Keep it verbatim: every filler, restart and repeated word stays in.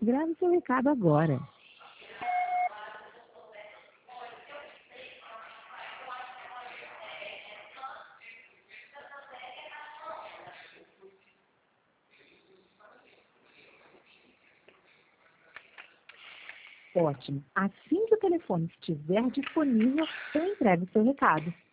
Grave seu recado agora. Ótimo. Assim que o telefone estiver disponível, eu entrego seu recado.